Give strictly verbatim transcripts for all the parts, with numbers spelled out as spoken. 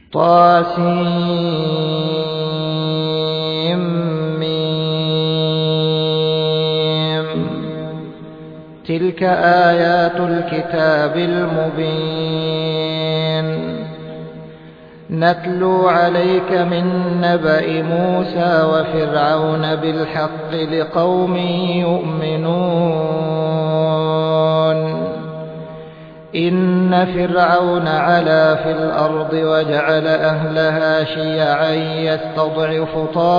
طاسيم. تلك آيات الكتاب المبين. نتلو عليك من نبأ موسى وفرعون بالحق لقوم يؤمنون. إن فرعون علا في الأرض وجعل أهلها شيعا يستضعف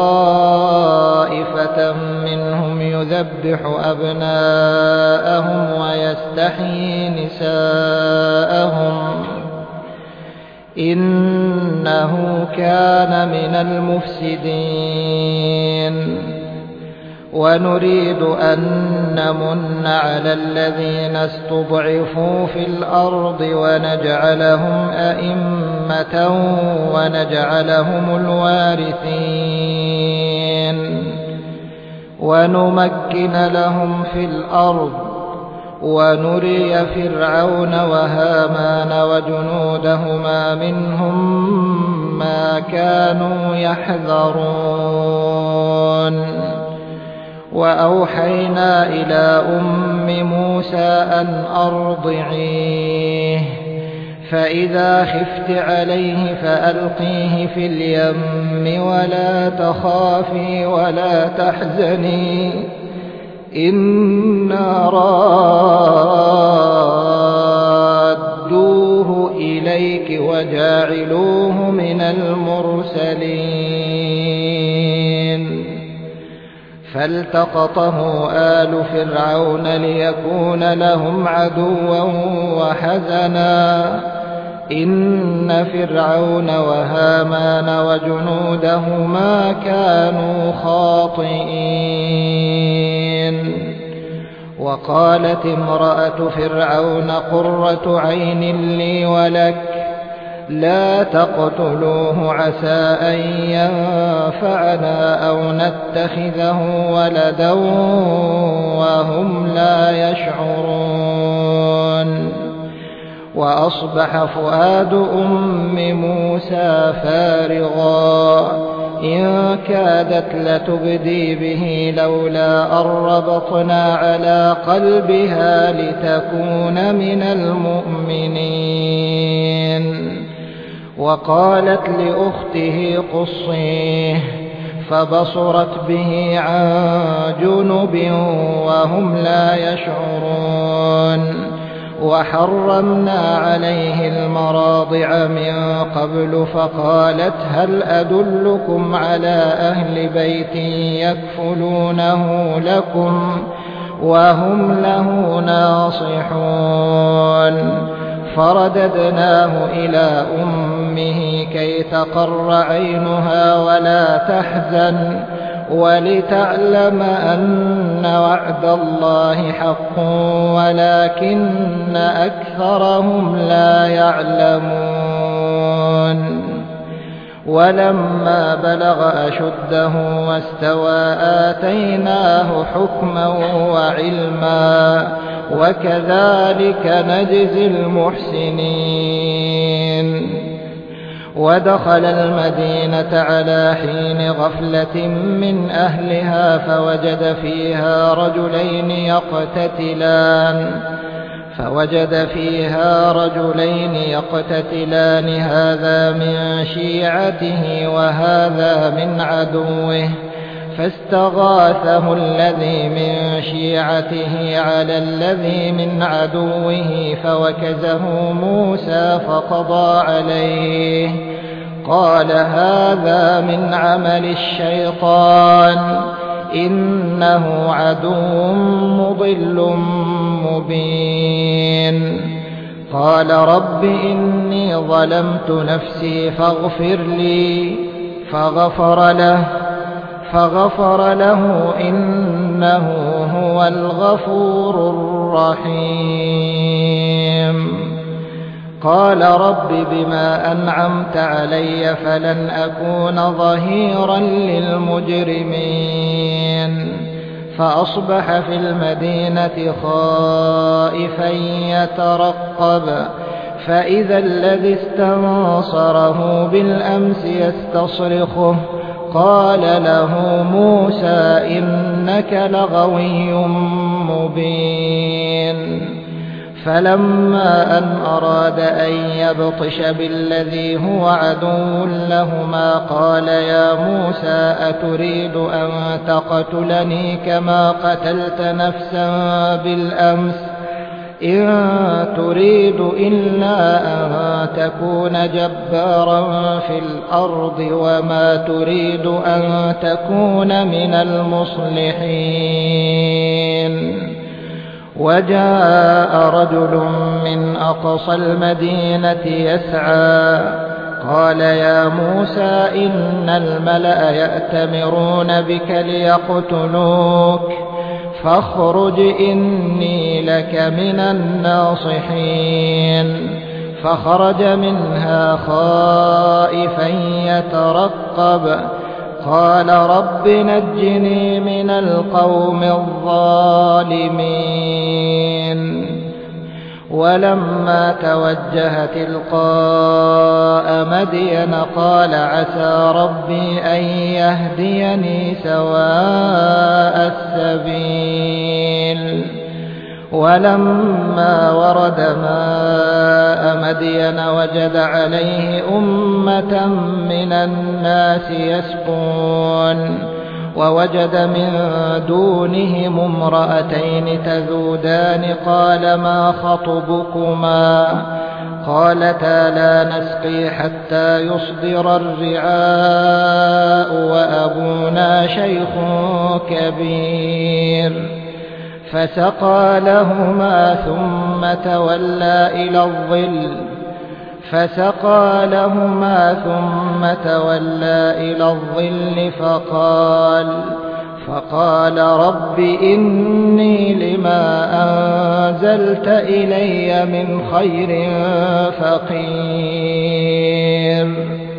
طائفة منهم يذبح أبناءهم ويستحيي نساءهم إنه كان من المفسدين. ونريد أن نمن على الذين استضعفوا في الأرض ونجعلهم أئمة ونجعلهم الوارثين ونمكن لهم في الأرض ونري فرعون وهامان وجنودهما منهم ما كانوا يحذرون. وأوحينا إلى أم موسى أن أرضعيه فإذا خفت عليه فألقيه في اليم ولا تخافي ولا تحزني إنا رادوه إليك وجاعلوه من المرسلين. فالتقطه آل فرعون ليكون لهم عدوا وحزنا إن فرعون وهامان وجنودهما كانوا خاطئين. وقالت امرأة فرعون قرة عين لي ولك لا تقتلوه عسى أن ينفعنا أو نتخذه ولدا وهم لا يشعرون. وأصبح فؤاد أم موسى فارغا إن كادت لتبدي به لولا أن ربطنا على قلبها لتكون من المؤمنين. وقالت لأخته قصيه فبصرت به عن جنب وهم لا يشعرون. وحرمنا عليه المراضع من قبل فقالت هل أدلكم على أهل بيت يكفلونه لكم وهم له ناصحون. فرددناه إلى أمه كي تقر عينها ولا تحزن ولتعلم أن وعد الله حق ولكن أكثرهم لا يعلمون. ولما بلغ أشده واستوى آتيناه حكما وعلما وكذلك نجزي المحسنين. ودخل المدينة على حين غفلة من أهلها فوجد فيها رجلين يقتتلان فوجد فيها رجلين يقتتلان هذا من شيعته وهذا من عدوه فاستغاثه الذي من شيعته على الذي من عدوه فوكزه موسى فقضى عليه قال هذا من عمل الشيطان إنه عدو مضل مبين. قال رب إني ظلمت نفسي فاغفر لي فغفر له فغفر له إنه هو الغفور الرحيم. قال رب بما أنعمت علي فلن أكون ظهيرا للمجرمين. فأصبح في المدينة خائفا يترقب فإذا الذي استنصره بالأمس يستصرخه قال له موسى إنك لغوي مبين فلما أن أراد أن يبطش بالذي هو عدو لهما قال يا موسى أتريد أن تقتلني كما قتلت نفسا بالأمس إن تريد إلا أن تكون جبارا في الأرض وما تريد أن تكون من المصلحين وجاء رجل من أقصى المدينة يسعى قال يا موسى إن الملأ يأتمرون بك ليقتلوك فاخرج إني لك من الناصحين فخرج منها خائفا يترقب قال رب نجني من القوم الظالمين ولما توجه تلقاء مدين قال عسى ربي أن يهديني سواء السبيل ولما ورد ماء مدين وجد عليه أمة من الناس يسقون ووجد من دونهم امرأتين تذودان قال ما خطبكما قالتا لا نسقي حتى يصدر الرعاء وأبونا شيخ كبير فسقى لهما ثم تولى إلى الظل فسقى لهما ثم تولى إلى الظل فقال فقال رب إني لما أنزلت إلي من خير فقير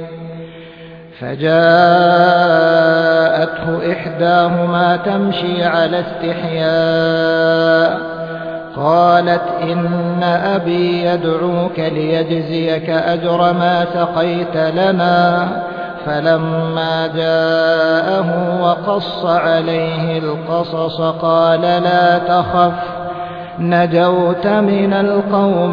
فجاءته إحداهما تمشي على استحياء قالت إن أبي يدعوك ليجزيك أجر ما سقيت لنا فلما جاءه وقص عليه القصص قال لا تخف نجوت من القوم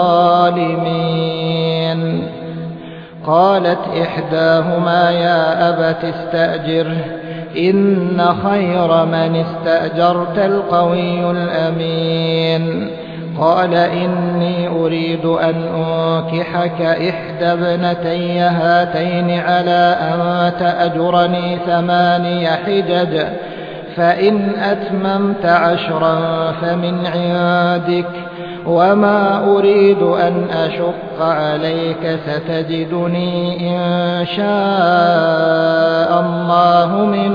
الظالمين قالت إحداهما يا أبت استأجره إن خير من استأجرت القوي الأمين قال إني أريد أن أنكحك إحدى ابنتي هاتين على أن تأجرني ثماني حجج فإن أتممت عشرا فمن عندك وما أريد أن أشق عليك ستجدني إن شاء الله من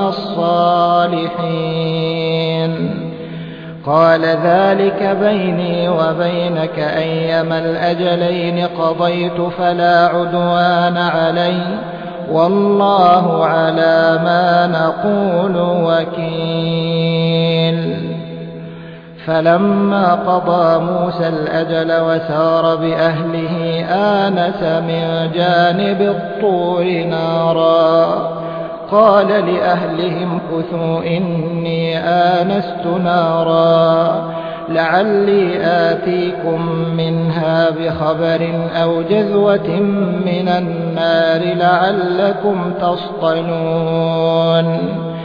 الصالحين قال ذلك بيني وبينك أيما الأجلين قضيت فلا عدوان علي والله على ما نقول وكيل فلما قضى موسى الأجل وسار بأهله آنس من جانب الطور نارا قال لأهلهم كثوا إني آنست نارا لعلي آتيكم منها بخبر أو جذوة من النار لعلكم تصطلون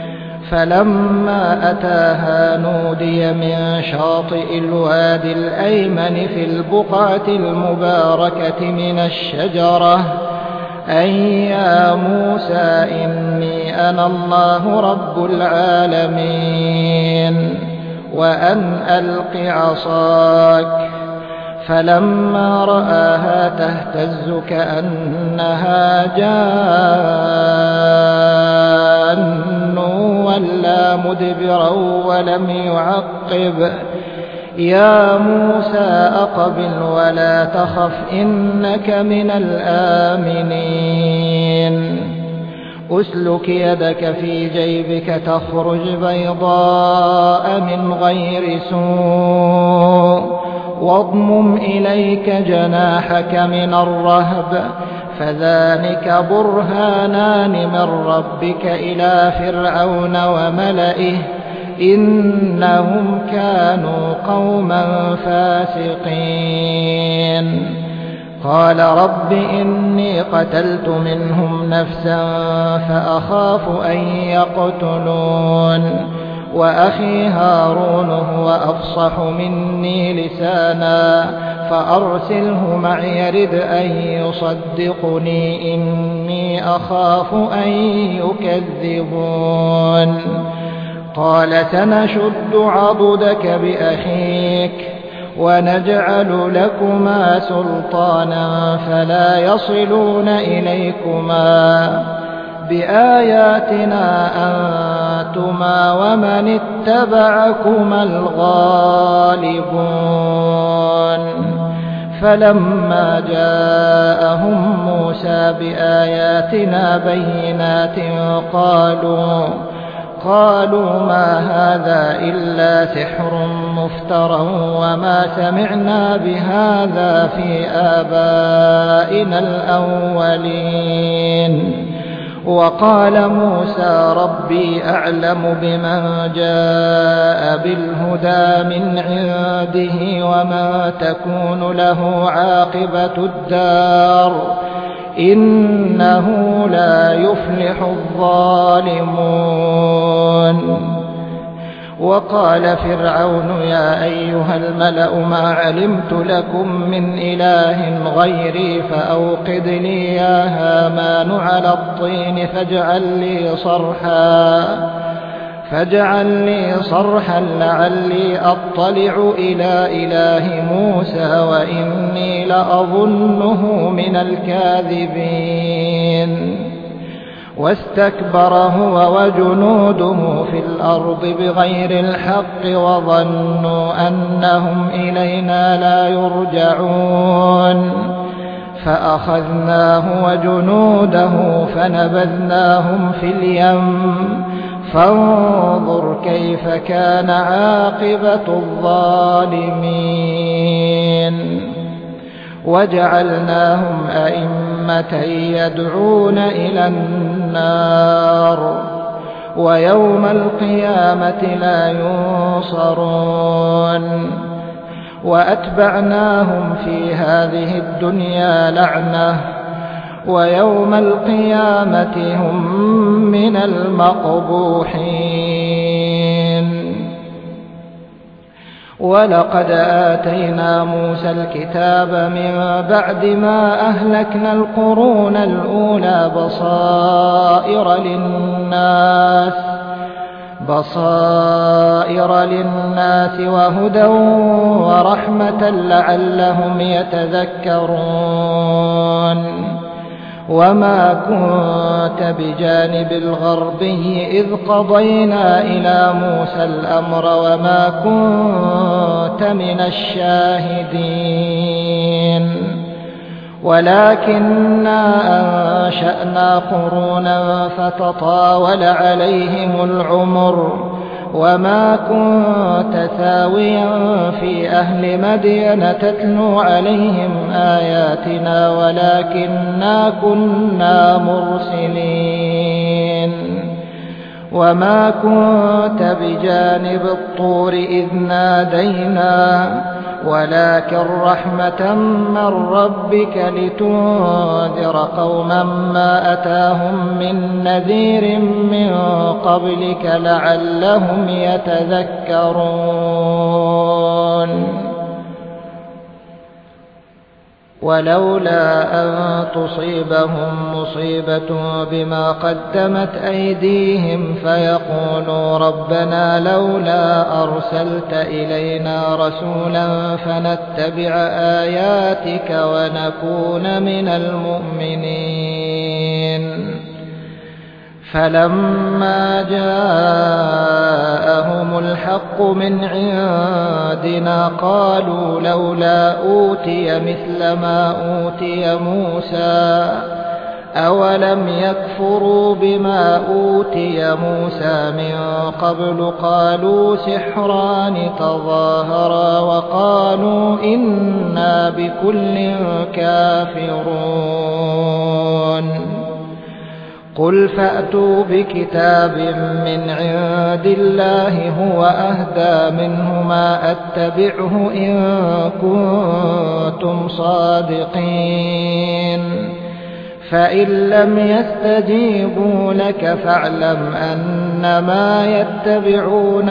فلما أتاها نودي من شاطئ الوادي الأيمن في البقعة المباركة من الشجرة أن يا موسى إني أنا الله رب العالمين وأن ألق عصاك فلما رآها تهتز كأنها جان ولا مدبرا ولم يعقب يا موسى أقبل ولا تخف إنك من الآمنين أسلك يدك في جيبك تخرج بيضاء من غير سوء واضمم إليك جناحك من الرهب فذلك برهانان من ربك إلى فرعون وملئه إنهم كانوا قوما فاسقين قال رب إني قتلت منهم نفسا فأخاف أن يقتلون وأخي هارون هو أفصح مني لسانا فأرسله معي يرد أن يصدقني إني أخاف أن يكذبون قال سنشد عضدك بأخيك ونجعل لكما سلطانا فلا يصلون إليكما بآياتنا أنتما ومن اتبعكما الغالبون فلما جاءهم موسى بآياتنا بينات قالوا قالوا ما هذا إلا سحر مفترى وما سمعنا بهذا في آبائنا الأولين وقال موسى ربي أعلم بمن جاء بالهدى من عنده وما تكون له عاقبة الدار إنه لا يفلح الظالمون وقال فرعون يا أيها الملأ ما علمت لكم من إله غيري فأوقد لي يا هامان على الطين فاجعل لي صرحا فاجعل لي صرحا لعلي أطلع إلى إله موسى وإني لأظنه من الكاذبين واستكبر هو وجنوده في الأرض بغير الحق وظنوا أنهم إلينا لا يرجعون فأخذناه وجنوده فنبذناهم في اليم فانظر كيف كان عاقبة الظالمين وجعلناهم أئمة يدعون إلى النار ويوم القيامة لا ينصرون وأتبعناهم في هذه الدنيا لعنة ويوم القيامة هم من المقبوحين ولقد آتينا موسى الكتاب من بعد ما أهلكنا القرون الأولى بصائر للناس بصائر للناس وهدى ورحمة لعلهم يتذكرون وما كنت بجانب الغربي إذ قضينا إلى موسى الأمر وما كنت من الشاهدين ولكننا أنشأنا قرونا فتطاول عليهم العمر وما كنت ثاويا في أهل مدين تتلو عليهم آياتنا ولكننا كنا مرسلين وما كنت بجانب الطور إذ نادينا ولكن رحمة من ربك لتنذر قوما ما أتاهم من نذير من قبلك لعلهم يتذكرون ولولا أن تصيبهم مصيبة بما قدمت أيديهم فيقولوا ربنا لولا أرسلت إلينا رسولا فنتبع آياتك ونكون من المؤمنين فلما جاءهم الحق من عندنا قالوا لولا أوتي مثل ما أوتي موسى أولم يكفروا بما أوتي موسى من قبل قالوا سحران تظاهرا وقالوا إنا بكل كافرون قل فأتوا بكتاب من عند الله هو أهدى منهما أتبعه إن كنتم صادقين فإن لم يستجيبوا لك فاعلم أنما يتبعون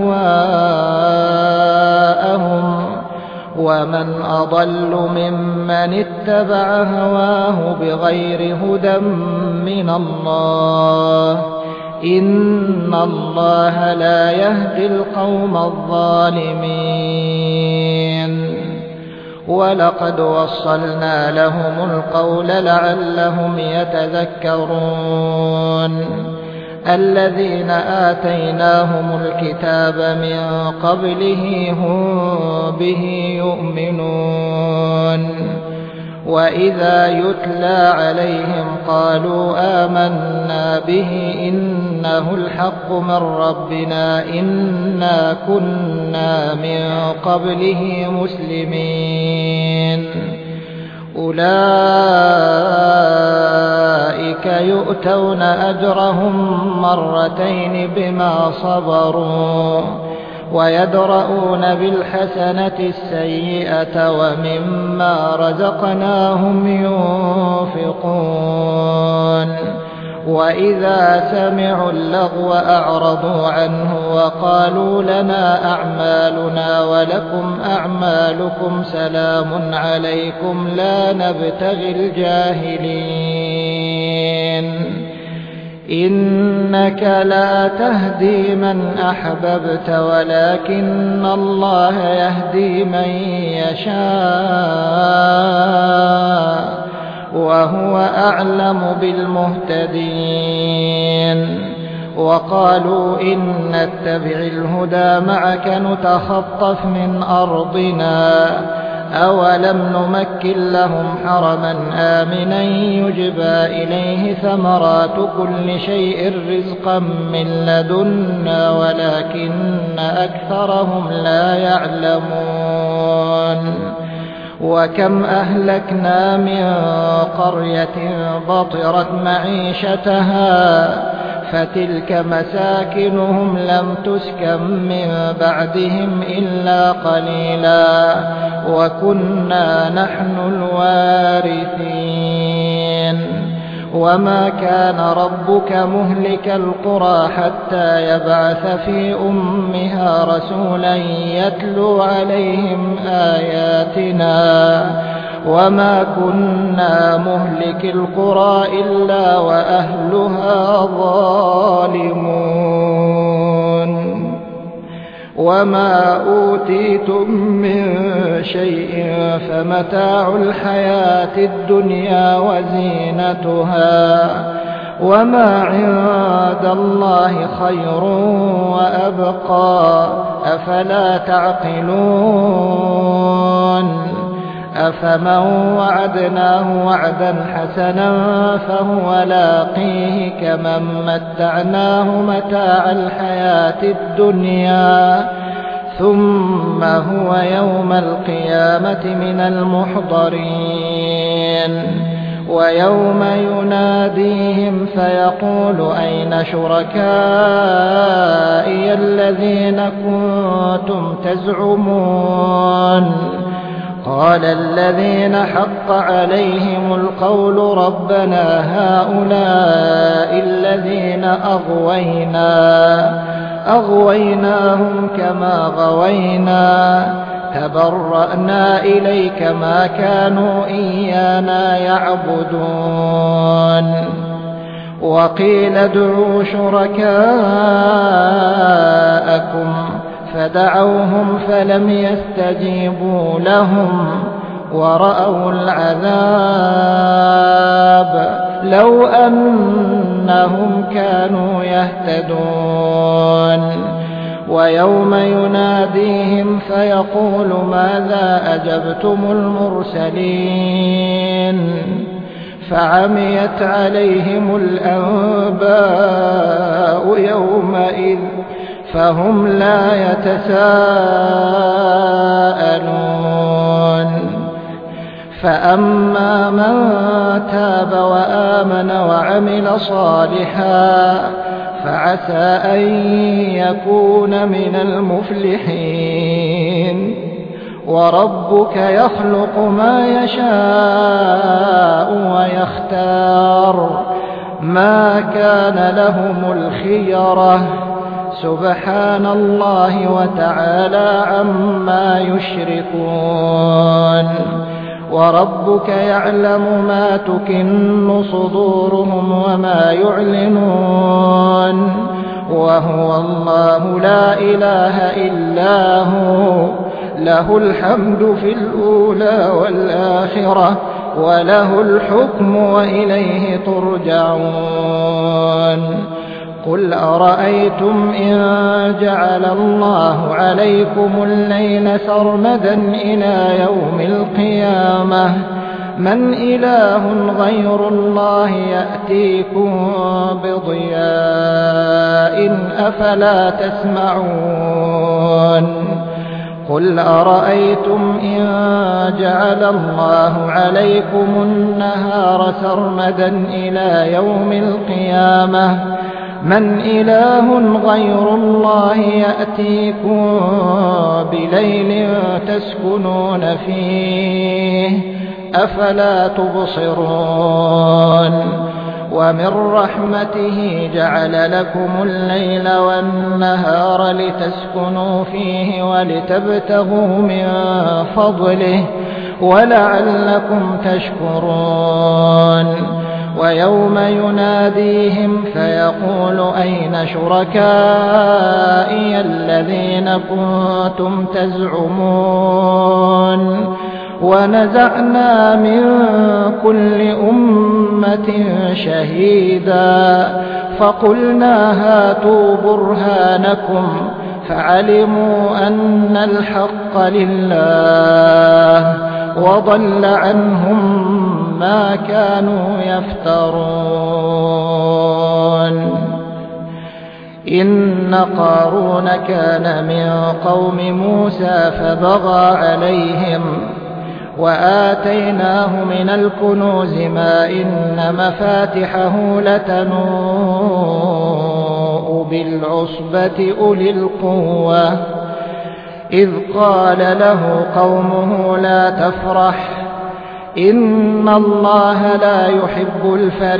أهواءهم ومن أضل ممن اتبع هواه بغير هدى من الله إن الله لا يهدي القوم الظالمين ولقد وصلنا لهم القول لعلهم يتذكرون الذين آتيناهم الكتاب من قبله هم به يؤمنون وإذا يتلى عليهم قالوا آمنا به إنه الحق من ربنا إنا كنا من قبله مسلمين أولئك يؤتون أجرهم مرتين بما صبروا ويدرؤون بالحسنة السيئة ومما رزقناهم ينفقون وإذا سمعوا اللغو أعرضوا عنه وقالوا لنا أعمالنا ولكم أعمالكم سلام عليكم لا نبتغي الجاهلين إنك لا تهدي من أحببت ولكن الله يهدي من يشاء وهو أعلم بالمهتدين وقالوا إن نتبع الهدى معك نتخطف من أرضنا أولم نمكن لهم حرما آمنا يجبى إليه ثمرات كل شيء رزقا من لدنا ولكن أكثرهم لا يعلمون وكم أهلكنا من قرية بطرت معيشتها فتلك مساكنهم لم تسكن من بعدهم إلا قليلا وكنا نحن الوارثين وما كان ربك مهلك القرى حتى يبعث في أمها رسولا يتلو عليهم آياتنا وما كنا مهلك القرى إلا وأهلها ظالمون وما أوتيتم من شيء فمتاع الحياة الدنيا وزينتها وما عند الله خير وأبقى أفلا تعقلون أفمن وعدناه وعدا حسنا فهو لاقيه كمن متعناه متاع الحياة الدنيا ثم هو يوم القيامة من المحضرين ويوم يناديهم فيقول أين شركائي الذين كنتم تزعمون قال الذين حق عليهم القول ربنا هؤلاء الذين أغوينا أغويناهم كما غوينا تبرأنا إليك ما كانوا إيانا يعبدون وقيل ادعوا شركاءكم فدعوهم فلم يستجيبوا لهم ورأوا العذاب لو أنهم كانوا يهتدون ويوم يناديهم فيقول ماذا أجبتم المرسلين فعميت عليهم الأنباء يومئذ فهم لا يتساءلون فأما من تاب وآمن وعمل صالحا فعسى أن يكون من المفلحين وربك يخلق ما يشاء ويختار ما كان لهم الخيرة سبحان الله وتعالى عما يشركون وربك يعلم ما تكن صدورهم وما يعلنون وهو الله لا إله إلا هو له الحمد في الأولى والآخرة وله الحكم وإليه ترجعون قل أرأيتم إن جعل الله عليكم الليل سرمدا إلى يوم القيامة من إله غير الله يأتيكم بضياء أفلا تسمعون قل أرأيتم إن جعل الله عليكم النهار سرمدا إلى يوم القيامة من إله غير الله يأتيكم بليل تسكنون فيه أفلا تبصرون ومن رحمته جعل لكم الليل والنهار لتسكنوا فيه ولتبتغوا من فضله ولعلكم تشكرون ويوم يناديهم فيقول أين شركائي الذين كنتم تزعمون ونزعنا من كل أمة شهيدا فقلنا هاتوا برهانكم فعلموا أن الحق لله وضل عنهم ما كانوا يفترون إن قارون كان من قوم موسى فبغى عليهم وآتيناه من الكنوز ما إن مفاتحه لتنوء بالعصبة أولي القوة إذ قال له قومه لا تفرح إن الله لا يحب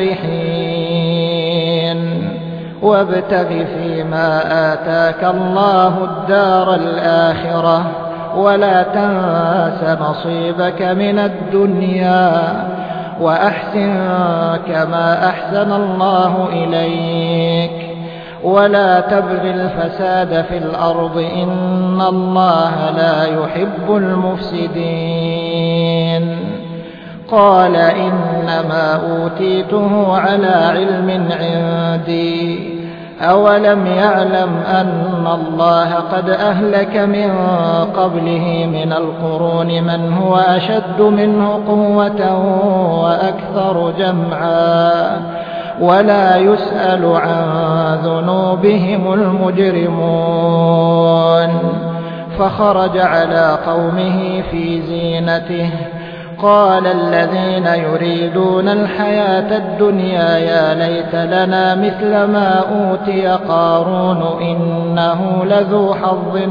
الفرحين وابتغ فيما آتاك الله الدار الآخرة ولا تنس نصيبك من الدنيا وأحسن كما أحسن الله إليك ولا تبغ الفساد في الأرض إن الله لا يحب المفسدين قال إنما أوتيته على علم عندي أولم يعلم أن الله قد أهلك من قبله من القرون من هو أشد منه قوة وأكثر جمعا ولا يسأل عن ذنوبهم المجرمون فخرج على قومه في زينته قال الذين يريدون الحياة الدنيا يا ليت لنا مثل ما أوتي قارون إنه لذو حظ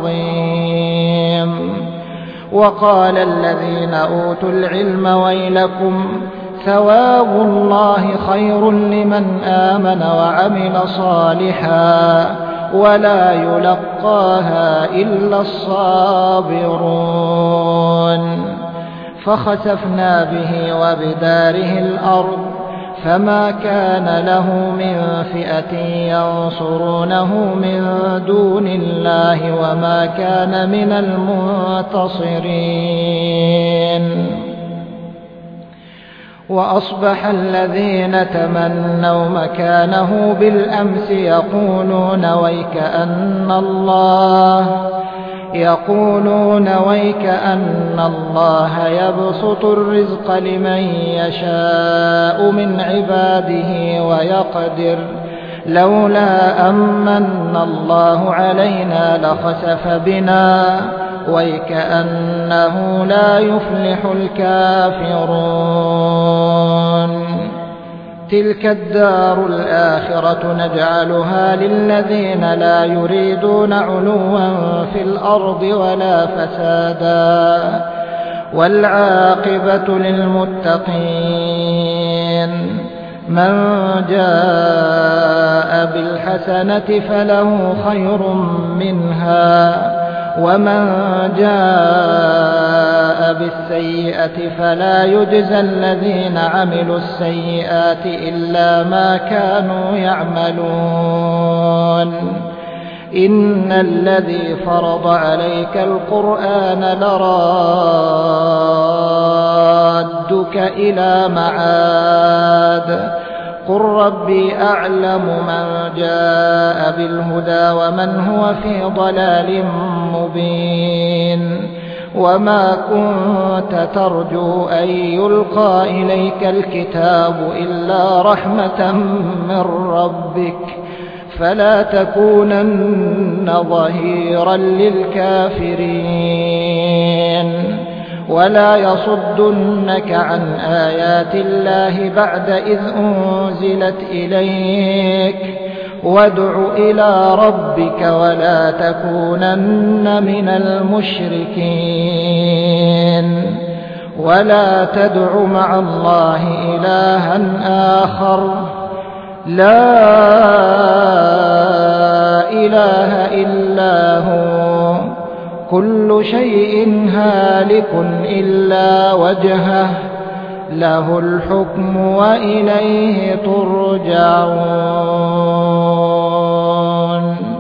عظيم وقال الذين أوتوا العلم ويلكم ثواب الله خير لمن آمن وعمل صالحا ولا يلقاها إلا الصابرون فخسفنا به وبداره الأرض فما كان له من فئة ينصرونه من دون الله وما كان من المنتصرين وأصبح الذين تمنوا مكانه بالأمس يقولون ويك أن الله يقولون ويك أن الله يبسط الرزق لمن يشاء من عباده ويقدر لولا أمن الله علينا لخسف بنا ويكأنه لا يفلح الكافرون. تلك الدار الآخرة نجعلها للذين لا يريدون علوا في الأرض ولا فسادا والعاقبة للمتقين. من جاء بالحسنة فله خير منها ومن جاء بالسيئة فلا يجزى الذين عملوا السيئات إلا ما كانوا يعملون. إن الذي فرض عليك القرآن لرادك إلى معاد قل ربي أعلم من جاء بالهدى ومن هو في ضلال مبين. وما كنت ترجو أن يلقى إليك الكتاب إلا رحمة من ربك فلا تكونن ظهيرا للكافرين. ولا يصدنك عن آيات الله بعد إذ أنزلت إليك وادع إلى ربك ولا تكونن من المشركين. ولا تدع مع الله إلها آخر لا إله إلا هو كل شيء هالك إلا وجهه له الحكم وإليه ترجعون.